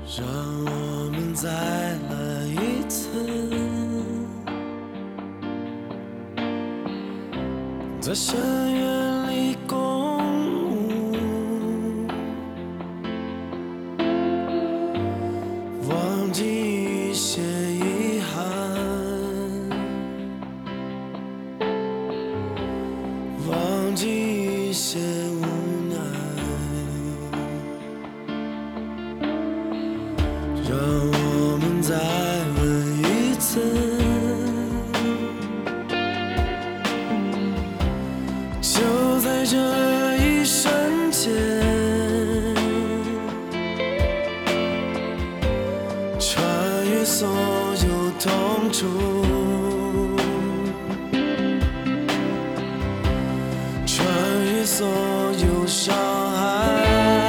让我们再来一次，在深渊里共舞，忘记一些遗憾，忘记一些无奈，让我们再问一次，就在这一瞬间，穿越所有痛楚，穿越所有伤害。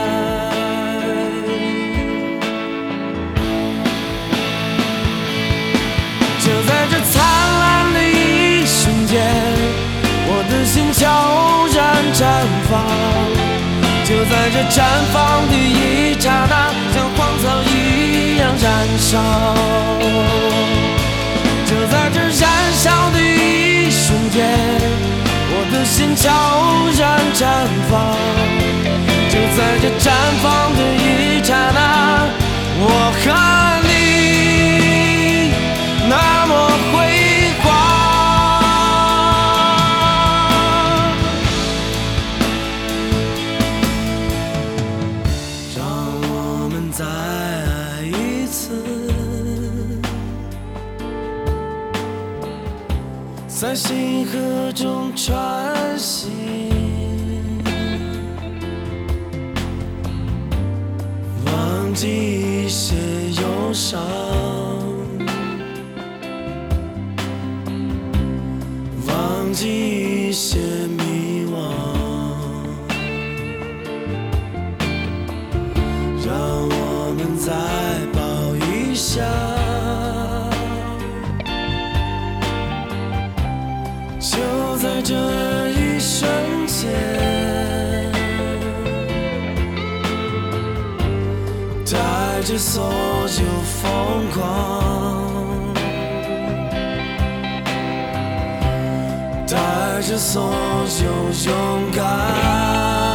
就在这灿烂的一瞬间，我的心悄然绽放。就在这绽放的一刹那，像荒草一样燃烧。就在这燃烧的一瞬间，我的心悄然绽放。就在这绽放的一刹那，我和你那么辉煌。让我们再爱一次，在星河中穿行，忘记一些忧伤，忘记一些迷惘，让我们再抱一下，就在这一瞬间，带着所有疯狂，带着所有勇敢。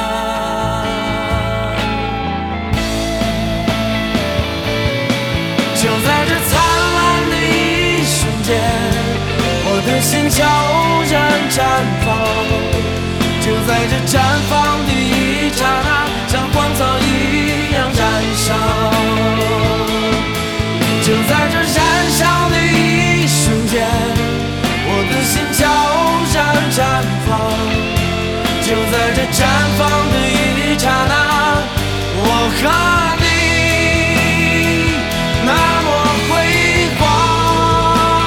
就在这灿烂的一瞬间，我的心悄然绽放。就在这绽放的一刹那，像荒草一样燃烧。就在这燃烧的一瞬间，我的心悄然绽放。就在这绽放的一刹那，我和你那么辉煌。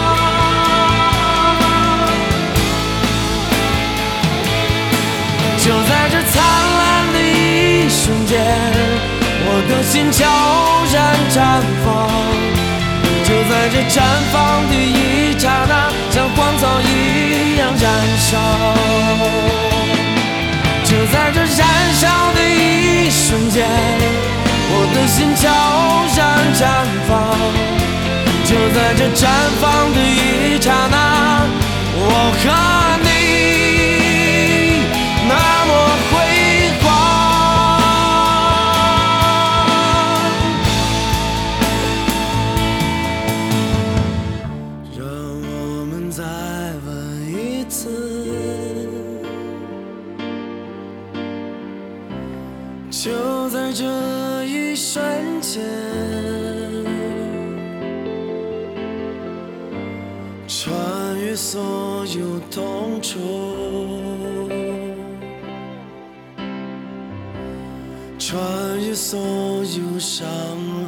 就在这灿烂的一瞬间，我的心悄然绽放。就在这绽放的一刹那，像荒草一样燃烧。就在这燃烧的一瞬间，我的心悄然绽放。就在这绽放的一刹那，我和你那么辉煌。让我们再问一次，就在这一瞬间，穿越所有痛楚，穿越所有伤